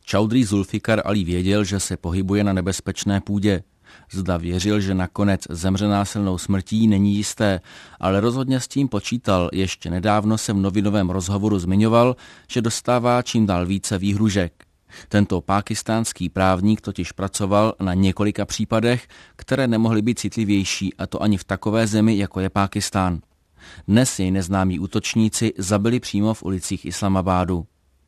Chaudhry Zulfikar Ali věděl, že se pohybuje na nebezpečné půdě. Zda věřil, že nakonec zemře násilnou smrtí, není jisté, ale rozhodně s tím počítal. Ještě nedávno se v novinovém rozhovoru zmiňoval, že dostává čím dál více výhružek. Tento pákistánský právník totiž pracoval na několika případech, které nemohly být citlivější, a to ani v takové zemi, jako je Pákistán. Dnes jej neznámí útočníci zabili přímo v ulicích Islamabádu.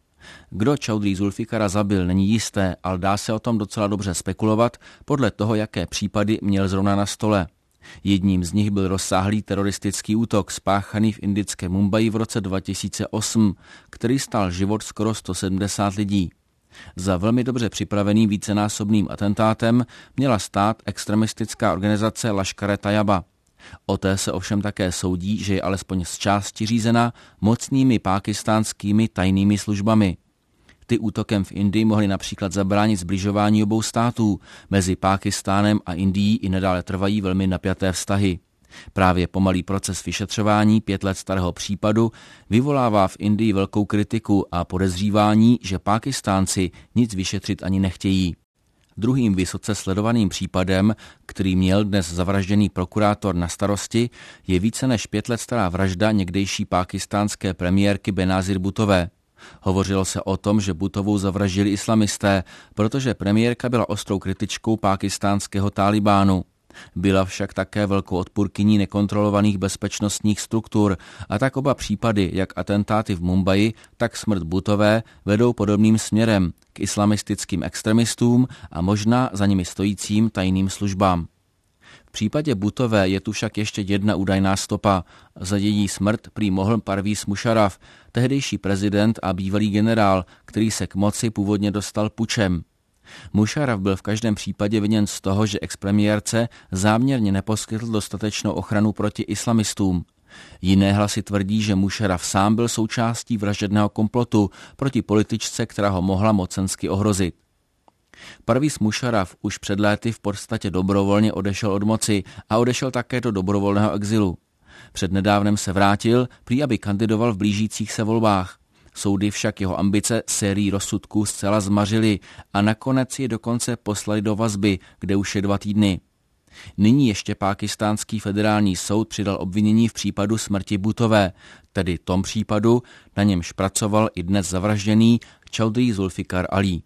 Kdo Chaudhry Zulfikara zabil, není jisté, ale dá se o tom docela dobře spekulovat podle toho, jaké případy měl zrovna na stole. Jedním z nich byl rozsáhlý teroristický útok spáchaný v indickém Mumbai v roce 2008, který stál život skoro 170 lidí. Za velmi dobře připraveným vícenásobným atentátem měla stát extremistická organizace Laškar-e-Tajaba. O té se ovšem také soudí, že je alespoň z části řízena mocnými pákistánskými tajnými službami. Ty útokem v Indii mohly například zabránit sbližování obou států. Mezi Pákistánem a Indií i nadále trvají velmi napjaté vztahy. Právě pomalý proces vyšetřování 5 let starého případu vyvolává v Indii velkou kritiku a podezřívání, že Pákistánci nic vyšetřit ani nechtějí. Druhým vysoce sledovaným případem, který měl dnes zavražděný prokurátor na starosti, je více než 5 let stará vražda někdejší pákistánské premiérky Benazir Bhutové. Hovořilo se o tom, že Bhuttovou zavraždili islamisté, protože premiérka byla ostrou kritičkou pákistánského Tálibánu. Byla však také velkou odpůrkyní nekontrolovaných bezpečnostních struktur a tak oba případy, jak atentáty v Mumbai, tak smrt Bhutové, vedou podobným směrem k islamistickým extremistům a možná za nimi stojícím tajným službám. V případě Bhutové je tu však ještě jedna údajná stopa. Za její smrt prý mohl Parvez Musharraf, tehdejší prezident a bývalý generál, který se k moci původně dostal pučem. Musharraf byl v každém případě viněn z toho, že expremiérce záměrně neposkytl dostatečnou ochranu proti islamistům. Jiné hlasy tvrdí, že Musharraf sám byl součástí vražedného komplotu proti političce, která ho mohla mocensky ohrozit. Parvez Musharraf už před léty v podstatě dobrovolně odešel od moci a odešel také do dobrovolného exilu. Přednedávnem se vrátil, prý aby kandidoval v blížících se volbách. Soudy však jeho ambice sérií rozsudků zcela zmařily a nakonec je dokonce poslali do vazby, kde už je 2 týdny. Nyní ještě pákistánský federální soud přidal obvinění v případu smrti Bhutové, tedy tom případu, na němž pracoval i dnes zavražděný Chaudhry Zulfikar Ali.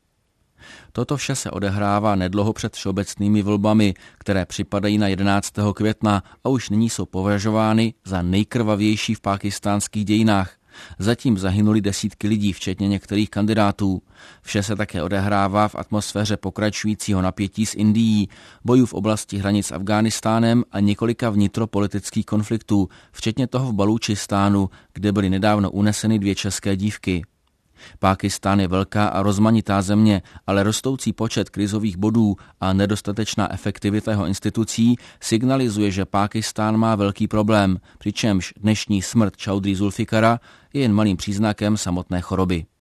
Toto vše se odehrává nedlouho před všeobecnými volbami, které připadají na 11. května a už nyní jsou považovány za nejkrvavější v pákistánských dějinách. Zatím zahynuli desítky lidí, včetně některých kandidátů. Vše se také odehrává v atmosféře pokračujícího napětí s Indií, bojů v oblasti hranic s Afghánistánem a několika vnitropolitických konfliktů, včetně toho v Balúčistánu, kde byly nedávno uneseny 2 české dívky. Pákistán je velká a rozmanitá země, ale rostoucí počet krizových bodů a nedostatečná efektivita jeho institucí signalizuje, že Pákistán má velký problém, přičemž dnešní smrt Chaudhry Zulfikara je jen malým příznakem samotné choroby.